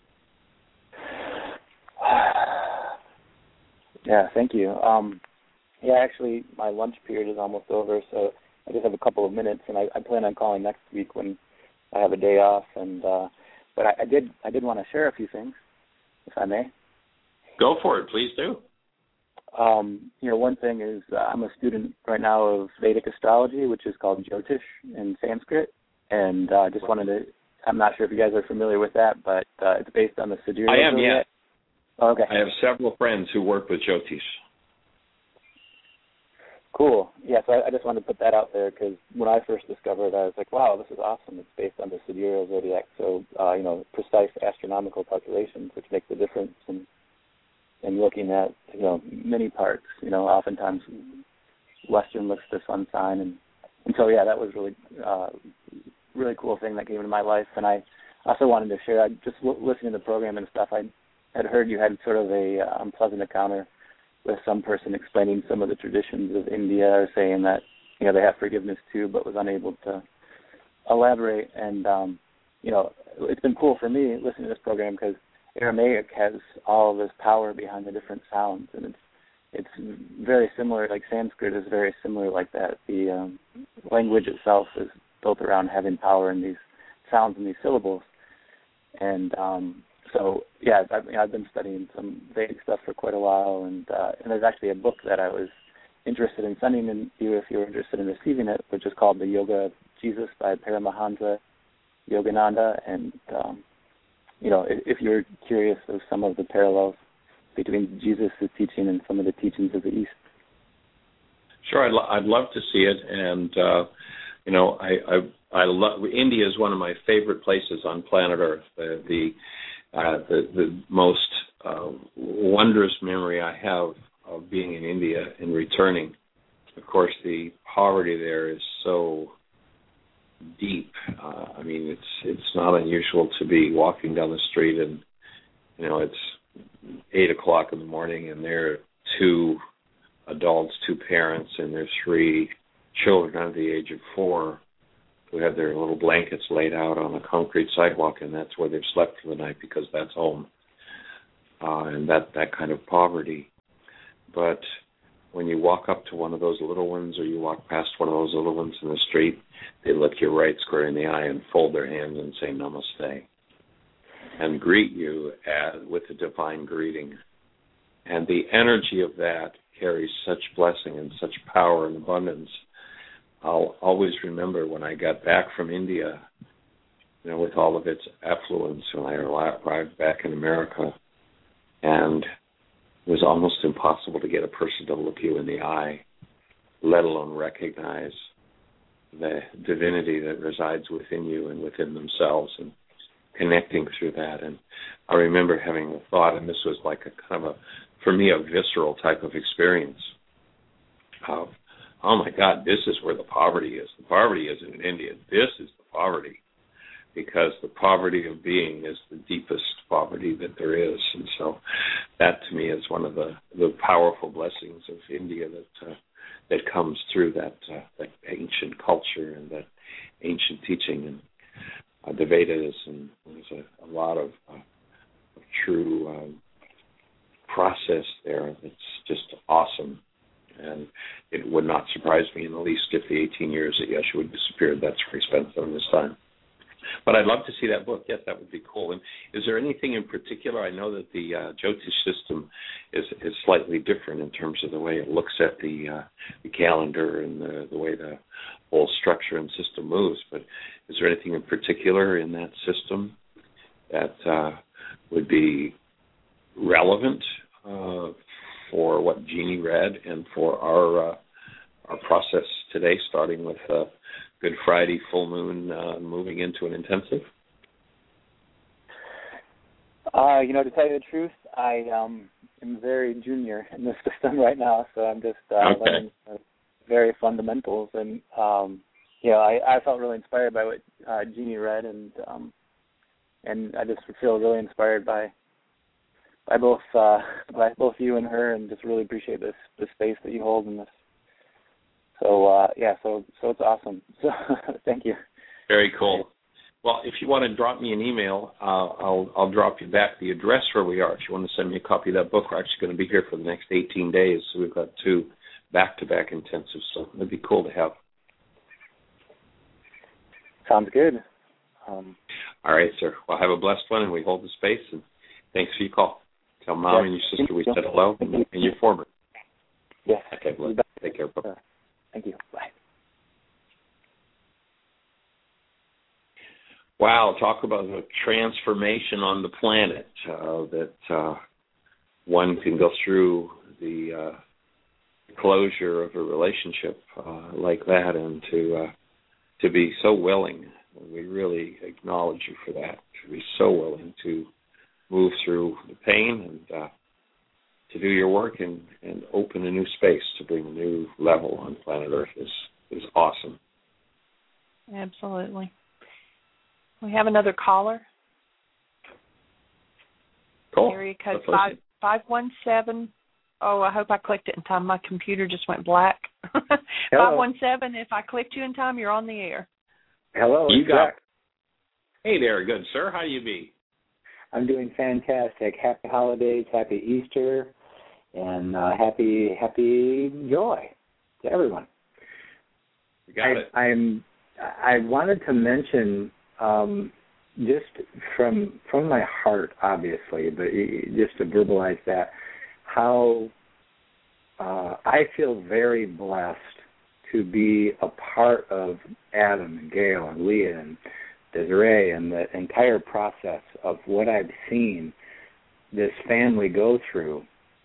Yeah, thank you. Um, yeah, actually, my lunch period is almost over, so I just have a couple of minutes, and I, I plan on calling next week when I have a day off. And uh, but I, I did I did want to share a few things, if I may. Go for it, please do. Um, you know, one thing is uh, I'm a student right now of Vedic astrology, which is called Jyotish in Sanskrit, and I uh, just wanted to, I'm not sure if you guys are familiar with that, but uh, it's based on the Siddhara. I am, yeah. Oh, okay. I have several friends who work with Jyotish. Cool. Yeah, so I, I just wanted to put that out there, because when I first discovered it, I was like, wow, this is awesome. It's based on the Siddhara zodiac, so, uh, you know, precise astronomical calculations, which makes a difference in and looking at, you know, many parts. You know, oftentimes Western looks to sun sign, and, and so yeah, that was really, uh, really cool thing that came into my life. And I also wanted to share. I just w- listening to the program and stuff. I had heard you had sort of a uh, unpleasant encounter with some person explaining some of the traditions of India, or saying that, you know, they have forgiveness too, but was unable to elaborate. And um, you know, it's been cool for me listening to this program, because Aramaic has all of this power behind the different sounds, and it's it's very similar. Like Sanskrit is very similar like that. The um, language itself is built around having power in these sounds and these syllables. And um, so, yeah, I've, you know, I've been studying some Vedic stuff for quite a while, and uh, and there's actually a book that I was interested in sending in you if you were interested in receiving it, which is called The Yoga of Jesus by Paramahansa Yogananda. And um, you know, if you're curious of some of the parallels between Jesus' teaching and some of the teachings of the East. Sure, I'd, lo- I'd love to see it. And, uh, you know, I I, I love, India is one of my favorite places on planet Earth. Uh, the, uh, the the most uh, wondrous memory I have of being in India and returning. Of course, the poverty there is so deep. Uh, I mean, it's it's not unusual to be walking down the street and, you know, it's eight o'clock in the morning and there are two adults, two parents, and there's three children under the age of four who have their little blankets laid out on a concrete sidewalk, and that's where they've slept for the night because that's home. Uh, and that, that kind of poverty. But when you walk up to one of those little ones, or you walk past one of those little ones in the street, they look you right square in the eye and fold their hands and say namaste and greet you as, with a divine greeting. And the energy of that carries such blessing and such power and abundance. I'll always remember when I got back from India, you know, with all of its affluence, when I arrived back in America, and it was almost impossible to get a person to look you in the eye, let alone recognize the divinity that resides within you and within themselves, and connecting through that. And I remember having a thought, and this was like a kind of a, for me, a visceral type of experience of, oh my God, this is where the poverty is. The poverty isn't in India. This is the poverty, because the poverty of being is the deepest poverty that there is. And so that to me is one of the, the powerful blessings of India that uh, that comes through that uh, that ancient culture and that ancient teaching. And uh, the Vedas, and there's a, a lot of, uh, of true um, process there that's just awesome. And it would not surprise me in the least if the eighteen years that Yeshua disappeared, that's where he spent some of his time. But I'd love to see that book. Yes, that would be cool. And is there anything in particular? I know that the uh, Jyotish system is is slightly different in terms of the way it looks at the, uh, the calendar and the, the way the whole structure and system moves. But is there anything in particular in that system that uh, would be relevant uh, for what Jeannie read and for our uh, our process today, starting with uh, Good Friday, full moon, uh, moving into an intensive? Uh, you know, to tell you the truth, I um, am very junior in this system right now, so I'm just uh, okay. learning uh, very fundamentals. And, um, you know, I, I felt really inspired by what uh, Jeannie read, and um, and I just feel really inspired by by both uh, by both you and her, and just really appreciate this, this space that you hold in this. So, uh, yeah, so so it's awesome. So thank you. Very cool. Well, if you want to drop me an email, uh, I'll I'll drop you back the address where we are. If you want to send me a copy of that book, we're actually going to be here for the next eighteen days. So we've got two back-to-back intensives, so it'd be cool to have. Sounds good. Um, All right, sir. Well, have a blessed one, and we hold the space, and thanks for your call. Tell Mom yes. and your sister we said hello, and, and your former. Yes. Okay, well, take care. Bye. Thank you. Bye. Wow, talk about the transformation on the planet, uh, that uh, one can go through the uh, closure of a relationship uh, like that, and to uh, to be so willing. We really acknowledge you for that, to be so willing to move through the pain and uh, to do your work and, and open a new space to bring a new level on planet Earth is, is awesome. Absolutely. We have another caller. Cool. Area code five five one seven. Oh, I hope I clicked it in time. My computer just went black. Five one seven. If I clicked you in time, you're on the air. Hello. You got. Jack. Hey there, good sir. How you be? I'm doing fantastic. Happy holidays, happy Easter, and uh, happy happy joy to everyone. You got I, it. I'm. I wanted to mention. Um, just from from my heart, obviously, but just to verbalize that, how uh, I feel very blessed to be a part of Adam and Gail and Leah and Desiree and the entire process of what I've seen this family go through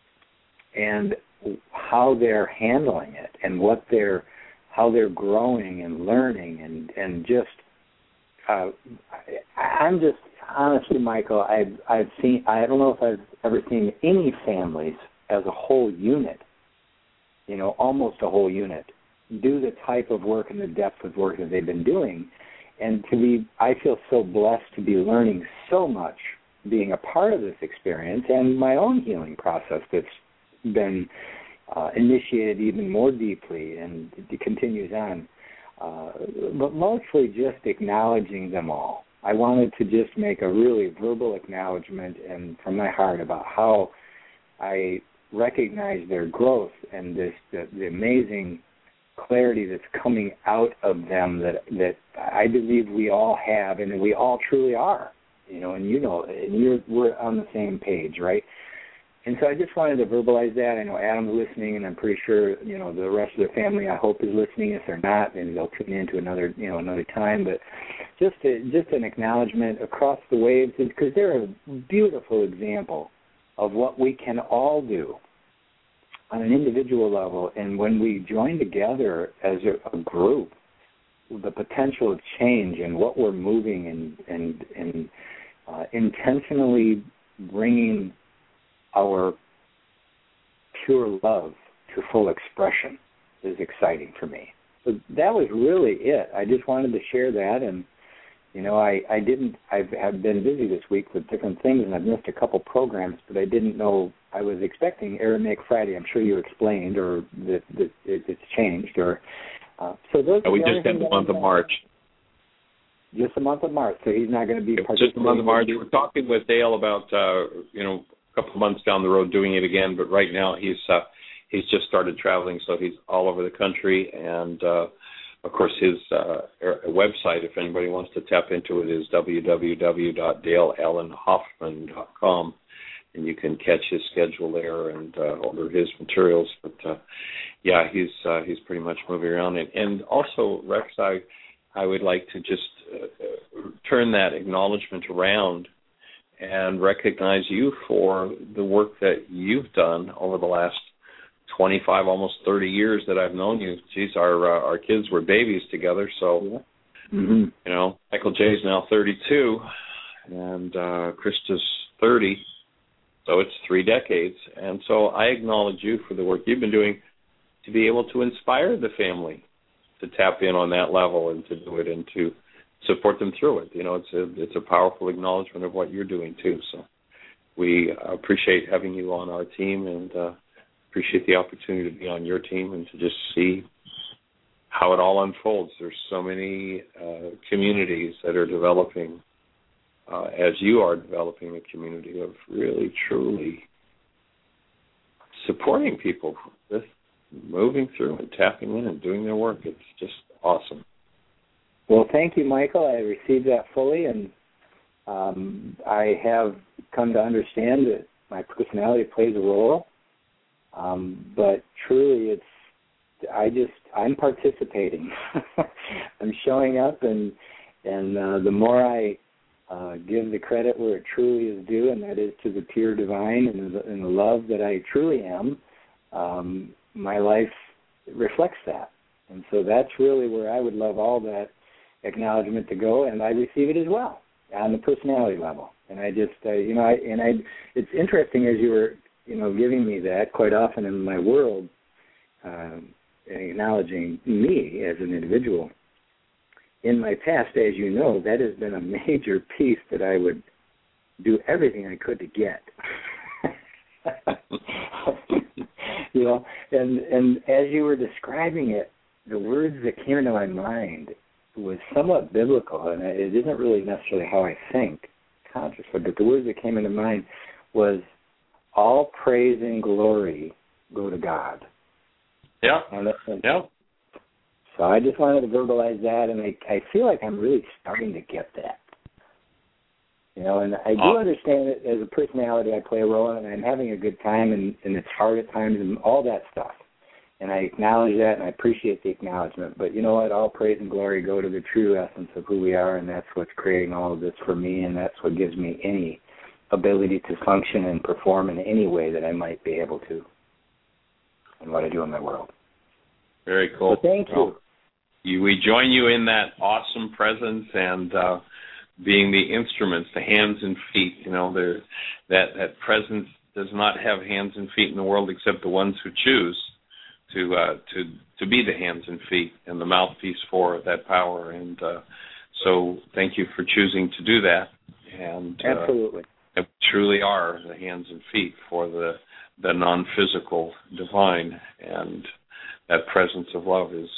and how they're handling it and what they're how they're growing and learning and and just. Uh, I, I'm just honestly, Michael. I've I've seen. I don't know if I've ever seen any families as a whole unit. You know, almost a whole unit do the type of work and the depth of work that they've been doing, and to be. I feel so blessed to be learning so much, being a part of this experience, and my own healing process that's been uh, initiated even more deeply, and it continues on. Uh, but mostly just acknowledging them all. I wanted to just make a really verbal acknowledgement and from my heart about how I recognize their growth and this the, the amazing clarity that's coming out of them that that I believe we all have and we all truly are. You know, and you know, and you're we're on the same page, right? And so I just wanted to verbalize that. I know Adam's listening, and I'm pretty sure, you know, the rest of the family, I hope, is listening. If they're not, then they'll tune in to another, you know, another time. But just a, just an acknowledgement across the waves, because they're a beautiful example of what we can all do on an individual level. And when we join together as a, a group, the potential of change and what we're moving and and and uh, intentionally bringing our pure love to full expression is exciting for me. So that was really it. I just wanted to share that, and you know, I, I didn't. I've, I've been busy this week with different things, and I've missed a couple programs, but I didn't know. I was expecting Aramaic Friday. I'm sure you explained, or that, that it, it's changed, or uh, so those. Oh, are we the just had the month of March. Just the month of March, so he's not going to be It's participating. just the month of March. We're talking with Dale about uh, you know a couple of months down the road doing it again, but right now he's uh, he's just started traveling, so he's all over the country, and uh, of course his uh, website, if anybody wants to tap into it, is w w w dot dale allen hoffman dot com, and you can catch his schedule there and uh, order his materials. But uh, yeah, he's uh, he's pretty much moving around, and, and also Rex, I I would like to just uh, turn that acknowledgement around and recognize you for the work that you've done over the last twenty-five, almost thirty years that I've known you. Geez, our uh, our kids were babies together, so Mm-hmm. you know, Michael J's now thirty-two, and uh, Krista's thirty, so it's three decades. And so I acknowledge you for the work you've been doing to be able to inspire the family to tap in on that level and to do it and to support them through it. You know, it's a it's a powerful acknowledgement of what you're doing too. So we appreciate having you on our team, and uh, appreciate the opportunity to be on your team and to just see how it all unfolds. There's so many uh, communities that are developing, uh, as you are developing a community of really, truly supporting people with moving through and tapping in and doing their work. It's just awesome. Well, thank you, Michael. I received that fully, and um, I have come to understand that my personality plays a role. Um, but truly, it's I just I'm participating. I'm showing up, and and uh, the more I uh, give the credit where it truly is due, and that is to the pure divine and the, and the love that I truly am, um, my life reflects that. And so that's really where I would love all that acknowledgement to go, and I receive it as well on the personality level. And I just, uh, you know, I, and I, it's interesting as you were, you know, giving me that quite often in my world, um, acknowledging me as an individual. In my past, as you know, that has been a major piece that I would do everything I could to get. You know, and and as you were describing it, the words that came into my mind was somewhat biblical, and it isn't really necessarily how I think consciously, but the words that came into mind was, all praise and glory go to God. Yeah, And that's, yeah. So I just wanted to verbalize that, and I, I feel like I'm really starting to get that. You know, and I do Oh. understand it as a personality. I play a role, and I'm having a good time, and, and it's hard at times, and all that stuff. And I acknowledge that, and I appreciate the acknowledgement. But you know what? All praise and glory go to the true essence of who we are, and that's what's creating all of this for me, and that's what gives me any ability to function and perform in any way that I might be able to in what I do in my world. Very cool. So thank you. Well, you. We join you in that awesome presence and uh, being the instruments, the hands and feet. You know, that that presence does not have hands and feet in the world except the ones who choose to uh, to to be the hands and feet and the mouthpiece for that power. And uh, so, thank you for choosing to do that. And uh, Absolutely. it truly are the hands and feet for the the non-physical divine, and that presence of love is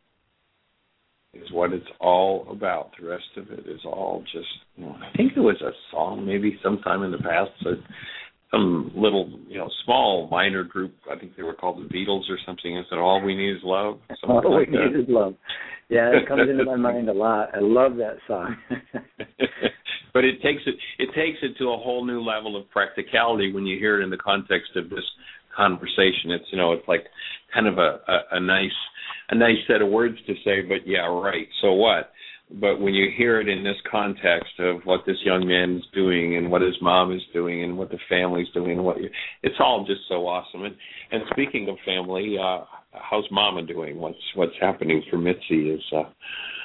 is what it's all about. The rest of it is all just, you know, I think it was a song maybe sometime in the past, so some little, you know, small minor group, I think they were called the Beatles or something, and said, all we need is love. All like we need is love. Yeah, it comes into my mind a lot. I love that song. But it takes it it takes it to a whole new level of practicality when you hear it in the context of this conversation. It's, you know, it's like kind of a, a, a nice a nice set of words to say, but yeah, right, so what? But when you hear it in this context of what this young man is doing and what his mom is doing and what the family's doing, and what you, it's all just so awesome. And, and speaking of family, uh, how's Mama doing? What's what's happening for Mitzi? Is uh,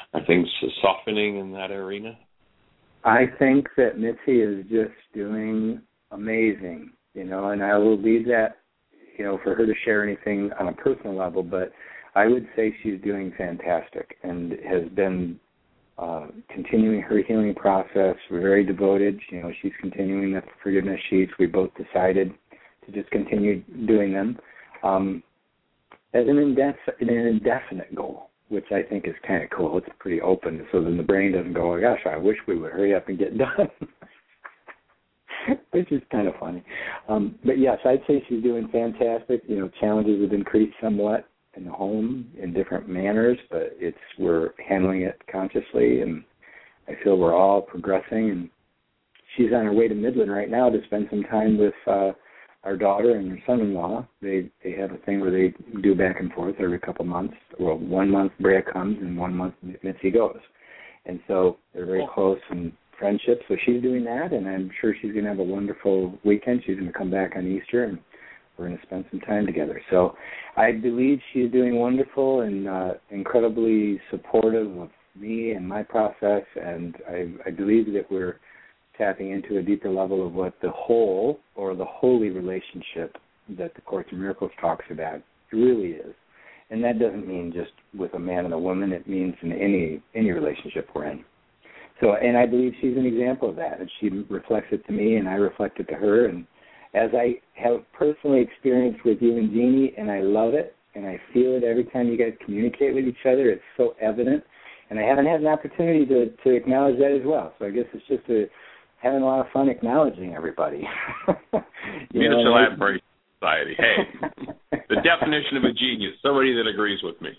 Are things softening in that arena? I think that Mitzi is just doing amazing, you know, and I will leave that, you know, for her to share anything on a personal level, but I would say she's doing fantastic and has been uh, continuing her healing process. We're very devoted. You know, she's continuing the forgiveness sheets. We both decided to just continue doing them um, as an, indef- an indefinite goal, which I think is kind of cool. It's pretty open, so then the brain doesn't go, oh, gosh, I wish we would hurry up and get done, which is kind of funny. Um, but, yes, I'd say she's doing fantastic. You know, challenges have increased somewhat in the home in different manners, but it's we're handling it consciously, and I feel we're all progressing. And she's on her way to Midland right now to spend some time with uh, our daughter and her son-in-law. They they have a thing where they do back and forth every couple months. Well, one month Brea comes and one month Mitzi goes. And so they're very close in friendship. So she's doing that, and I'm sure she's going to have a wonderful weekend. She's going to come back on Easter, and we're going to spend some time together. So I believe she's doing wonderful and uh, incredibly supportive of me and my process, and I, I believe that we're tapping into a deeper level of what the whole or the holy relationship that the Course in Miracles talks about really is. And that doesn't mean just with a man and a woman. It means in any any relationship we're in. So, and I believe she's an example of that, and she reflects it to me, and I reflect it to her. And as I have personally experienced with you and Jeannie, and I love it, and I feel it every time you guys communicate with each other, it's so evident. And I haven't had an opportunity to, to acknowledge that as well. So I guess it's just a, having a lot of fun acknowledging everybody. Beautiful Admiration Society. Hey, the definition of a genius, somebody that agrees with me.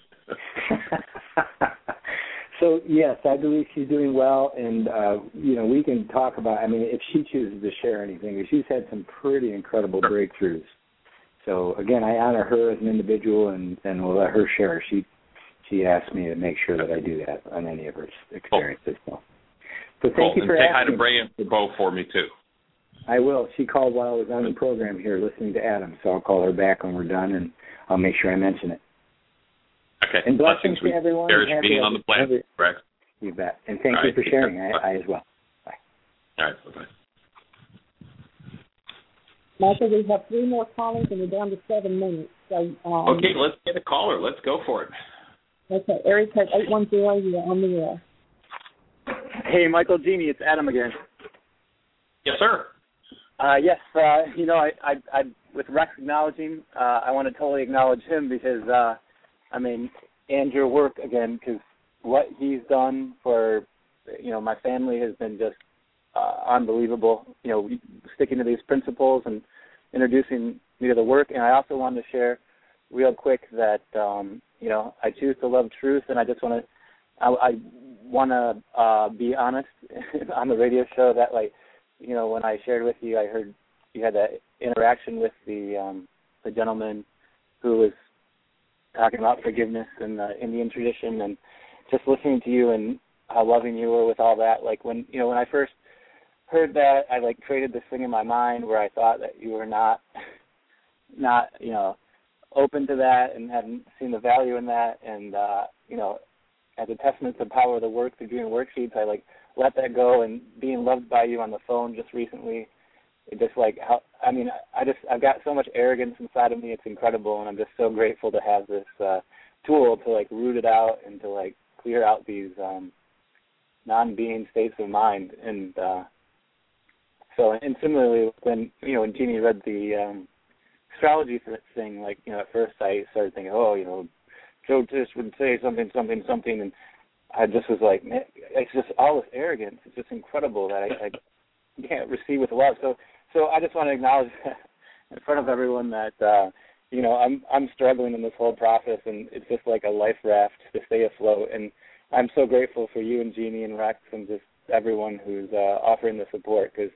So, yes, I believe she's doing well, and, uh, you know, we can talk about, I mean, if she chooses to share anything, she's had some pretty incredible breakthroughs. So, again, I honor her as an individual, and, and we'll let her share. She she asked me to make sure that I do that on any of her experiences. So, so thank cool. you for and say asking. hi to Brea and Bo for me, too. I will. She called while I was on the program here listening to Adam, so I'll call her back when we're done, and I'll make sure I mention it. Okay. And blessings to everyone. There's being on the planet, correct? You bet. And thank All you right. for sharing. I, I as well. Bye. All right. Bye-bye. Michael, we have three more callers, and we're down to seven minutes. So, um, Okay, let's get a caller. Let's go for it. Okay, area code eight one zero, you're on the air. Hey, Michael, Jeannie, it's Adam again. Yes, sir. Uh, yes, uh, you know, I, I, I, with Rex acknowledging, uh, I want to totally acknowledge him because, uh, I mean, and your work again, because what he's done for, you know, my family has been just uh, unbelievable. You know, sticking to these principles and introducing me to the work. And I also wanted to share real quick that, um, you know, I choose to love truth, and I just want to, I, I want to uh, be honest on the radio show that, like, you know, when I shared with you, I heard you had that interaction with the um, the gentleman who was talking about forgiveness in the Indian tradition, and just listening to you and how loving you were with all that. Like when you know when I first heard that, I like created this thing in my mind where I thought that you were not not you know open to that and hadn't seen the value in that, and uh, you know as a testament to the power of the work through doing worksheets, I like let that go. And being loved by you on the phone just recently, it just like how I mean I just I've got so much arrogance inside of me. It's incredible, and I'm just so grateful to have this uh, tool to like root it out and to like clear out these um, non-being states of mind. And uh, so, and similarly, when you know when Jeannie read the um, astrology thing, like you know at first I started thinking, oh, you know, Joe just would say something, something, something, and I just was like, man, it's just all this arrogance. It's just incredible that I, I can't receive with love. So, so I just want to acknowledge in front of everyone that uh, you know I'm I'm struggling in this whole process, and it's just like a life raft to stay afloat. And I'm so grateful for you and Jeannie and Rex and just everyone who's uh, offering the support, because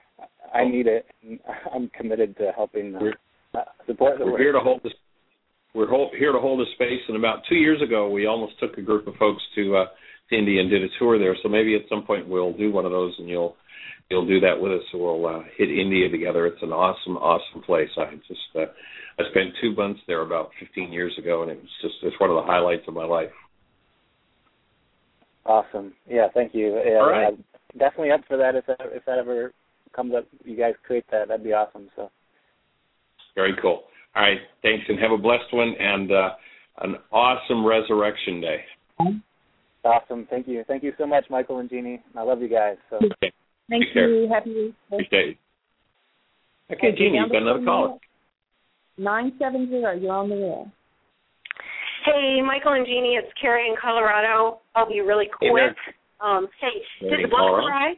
I need it. And I'm committed to helping uh, support the We're work. here to hold this. We're hold, here to hold a space, and about two years ago, we almost took a group of folks to, uh, to India and did a tour there. So maybe at some point we'll do one of those, and you'll you'll do that with us. So we'll uh, hit India together. It's an awesome, awesome place. I just uh, I spent two months there about fifteen years ago, and it was just it's one of the highlights of my life. Awesome. Yeah, thank you. Yeah, All right. I'm definitely up for that if that if that ever comes up. You guys create that. That'd be awesome. So. Very cool. All right. Thanks, and have a blessed one and uh, an awesome Resurrection Day. Awesome. Thank you. Thank you so much, Michael and Jeannie. I love you guys. So. Okay. Thank Take care. you. Happy Appreciate it. Okay, Jeannie, you've got another caller. nine seven zero, you're on the air. Hey, Michael and Jeannie, it's Carrie in Colorado. I'll be really Hey quick. there. Um, hey, Carrie did the in book Colorado. arrive?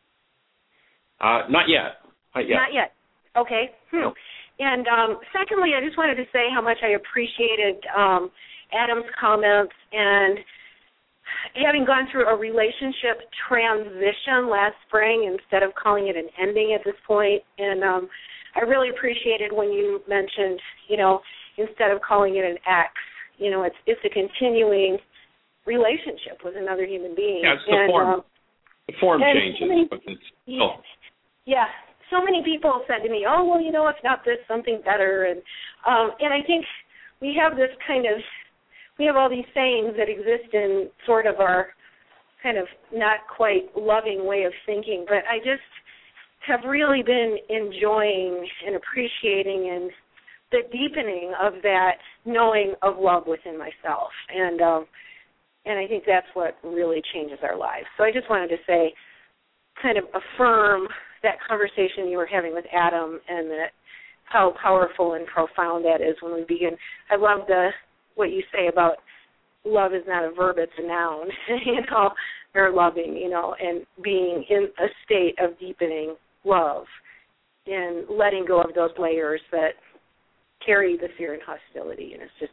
Uh, not yet. Not yet. Not yet. Okay. Hmm. No. And um, secondly, I just wanted to say how much I appreciated um, Adam's comments, and having gone through a relationship transition last spring instead of calling it an ending at this point. And um, I really appreciated when you mentioned, you know, instead of calling it an ex, you know, it's it's a continuing relationship with another human being. Yeah, it's the and, form. Um, the form and changes, so many, but it's yeah, oh. yeah. So many people have said to me, "Oh, well, you know, if not this, something better." And um, and I think we have this kind of we have all these sayings that exist in sort of our kind of not quite loving way of thinking, but I just have really been enjoying and appreciating and the deepening of that knowing of love within myself. And um, and I think that's what really changes our lives. So I just wanted to say, kind of affirm that conversation you were having with Adam and that how powerful and profound that is when we begin. I love the what you say about love is not a verb, it's a noun, you know, or loving, you know, and being in a state of deepening love and letting go of those layers that carry the fear and hostility. And it's just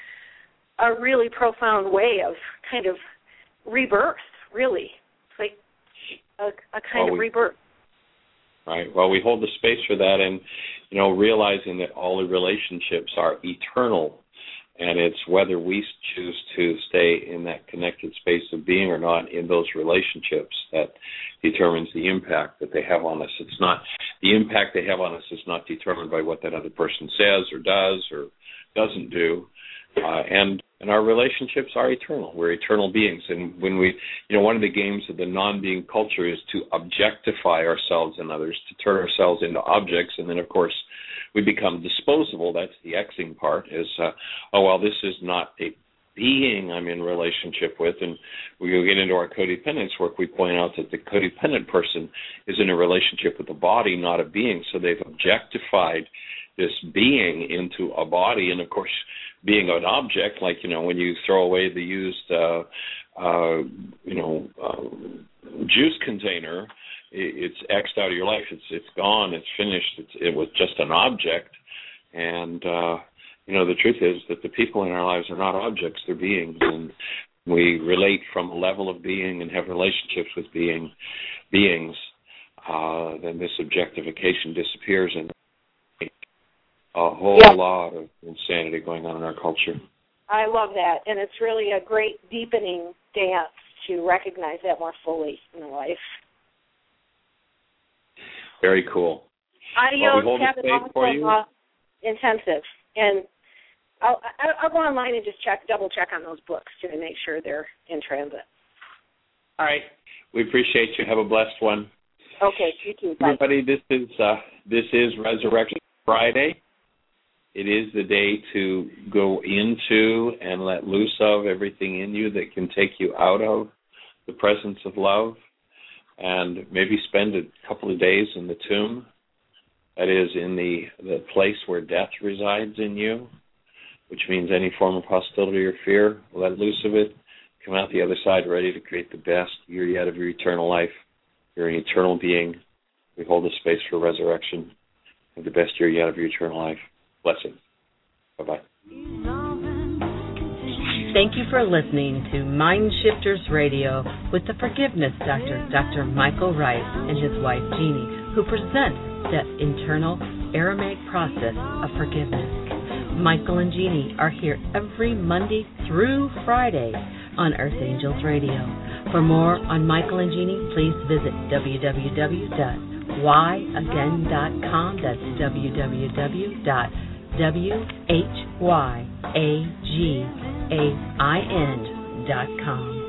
a, a really profound way of kind of rebirth, really. It's like a, a kind Well, of we, rebirth. Right. Well, we hold the space for that, and, you know, realizing that all the relationships are eternal, and it's whether we choose to stay in that connected space of being or not in those relationships that determines the impact that they have on us. It's not, the impact they have on us is not determined by what that other person says or does or doesn't do. Uh, and and our relationships are eternal. We're eternal beings. And when we, you know, one of the games of the non-being culture is to objectify ourselves and others, to turn ourselves into objects. And then, of course, we become disposable. That's the Xing part is, uh, oh, well, this is not a being I'm in relationship with. And we get into our codependence work, we point out that the codependent person is in a relationship with a body, not a being. So they've objectified this being into a body. And, of course, being an object, like, you know, when you throw away the used, uh, uh, you know, uh, juice container, it's X'd out of your life. It's it's gone. It's finished. It's, it was just an object. And, uh, you know, the truth is that the people in our lives are not objects. They're beings. And we relate from a level of being and have relationships with being beings. Uh, then this objectification disappears, and a whole yeah. lot of insanity going on in our culture. I love that, and it's really a great deepening dance to recognize that more fully in life. Very cool. Adios, well, we hold have the an space for you. awesome, uh, intensive, and I'll, I'll go online and just check, double check on those books to make sure they're in transit. All right, we appreciate you. Have a blessed one. Okay, you too. Bye. Everybody, this is uh, this is Resurrection Friday. It is the day to go into and let loose of everything in you that can take you out of the presence of love, and maybe spend a couple of days in the tomb, that is, in the, the place where death resides in you, which means any form of hostility or fear. Let loose of it, come out the other side ready to create the best year yet of your eternal life. You're an eternal being. We hold the space for resurrection of the best year yet of your eternal life. Blessings. Bye-bye. Thank you for listening to Mind Shifters Radio with the Forgiveness Doctor, Doctor Michael Rice, and his wife Jeannie, who presents that internal Aramaic process of forgiveness. Michael and Jeannie are here every Monday through Friday on Earth Angels Radio. For more on Michael and Jeannie, please visit w w w dot why again dot com. That's w w w dot w h y a g a i n dot com.